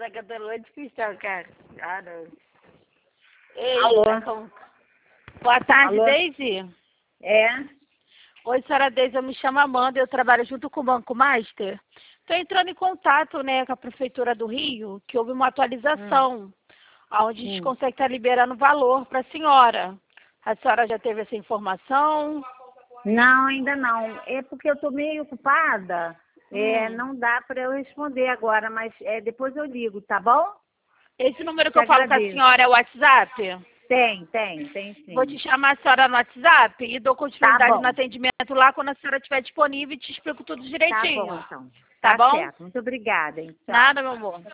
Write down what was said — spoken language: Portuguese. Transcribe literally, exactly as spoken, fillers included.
da Catalunha é difícil, cara. Ah, não. Ei, Alô? como... Boa tarde, Alô? Deise. É? Oi, senhora Deise, eu me chamo Amanda, eu trabalho junto com o Banco Master. Estou entrando em contato, né, com a Prefeitura do Rio, que houve uma atualização, Hum. onde a gente Hum. consegue estar liberando valor para a senhora. A senhora já teve essa informação? Não, ainda não. É porque eu estou meio ocupada. É, Hum. não dá para eu responder agora, mas é, depois eu ligo, tá bom? Esse número que Te eu falo com a agradeço. senhora é o WhatsApp? Tem, tem, tem Vou sim. te chamar a senhora no WhatsApp e dou Tá continuidade no bom. atendimento lá quando a senhora estiver disponível e te explico tudo Tá bom, direitinho. então. Tá Tá bom? certo. Muito obrigada, hein? Tchau. Nada, meu amor.